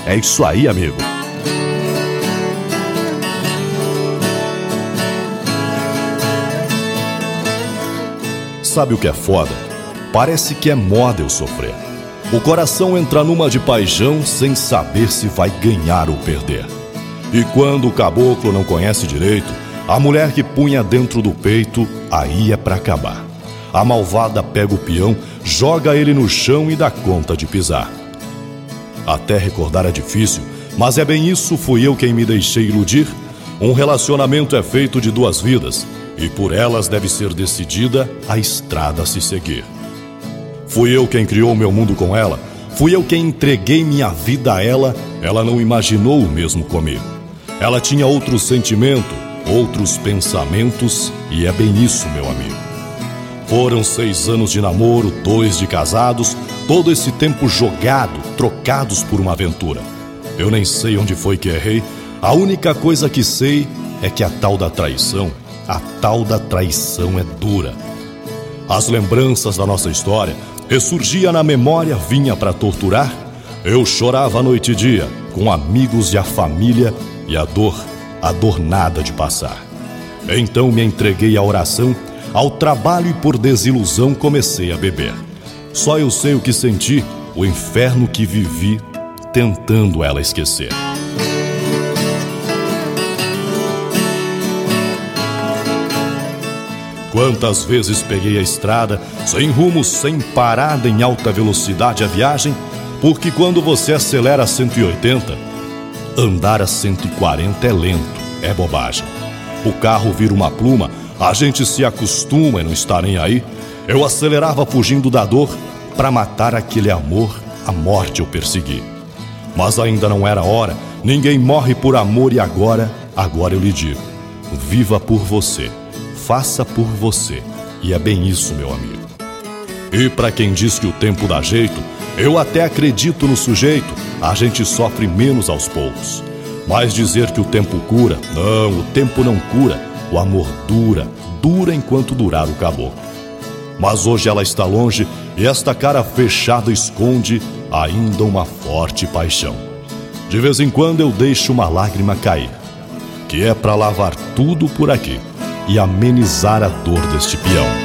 É isso aí, amigo. Sabe o que é foda? Parece que é moda eu sofrer. O coração entra numa de paixão sem saber se vai ganhar ou perder. E quando o caboclo não conhece direito, a mulher que punha dentro do peito, aí é pra acabar. A malvada pega o peão, joga ele no chão e dá conta de pisar. Até recordar é difícil, mas é bem isso, fui eu quem me deixei iludir. Um relacionamento é feito de duas vidas, e por elas deve ser decidida a estrada a se seguir. Fui eu quem criou meu mundo com ela, fui eu quem entreguei minha vida a ela, ela não imaginou o mesmo comigo. Ela tinha outro sentimento, outros pensamentos, e é bem isso, meu amigo. Foram 6 anos de namoro, 2 de casados, todo esse tempo jogado, trocados por uma aventura. Eu nem sei onde foi que errei, a única coisa que sei é que a tal da traição é dura. As lembranças da nossa história ressurgia na memória, vinha pra torturar. Eu chorava noite e dia, com amigos e a família, e a dor nada de passar. Então me entreguei à oração, ao trabalho, e por desilusão comecei a beber. Só eu sei o que senti, o inferno que vivi, tentando ela esquecer. Quantas vezes peguei a estrada, sem rumo, sem parada, em alta velocidade a viagem, porque quando você acelera a 180, andar a 140 é lento, é bobagem. O carro vira uma pluma, a gente se acostuma e não está nem aí. Eu acelerava fugindo da dor, pra matar aquele amor, a morte eu persegui. Mas ainda não era hora, ninguém morre por amor, e agora eu lhe digo, viva por você. Faça por você, e é bem isso, meu amigo. E pra quem diz que o tempo dá jeito, eu até acredito no sujeito, a gente sofre menos aos poucos. Mas dizer que o tempo cura, não, o tempo não cura, o amor dura enquanto durar o caboclo. Mas hoje ela está longe, e esta cara fechada esconde ainda uma forte paixão. De vez em quando eu deixo uma lágrima cair, que é pra lavar tudo por aqui e amenizar a dor deste peão.